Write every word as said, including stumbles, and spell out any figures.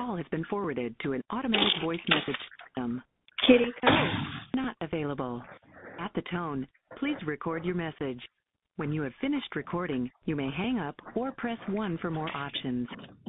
call has been forwarded to an automatic voice message system. Kitty code. Not available. At the tone, please record your message. When you have finished recording, you may hang up or press one for more options.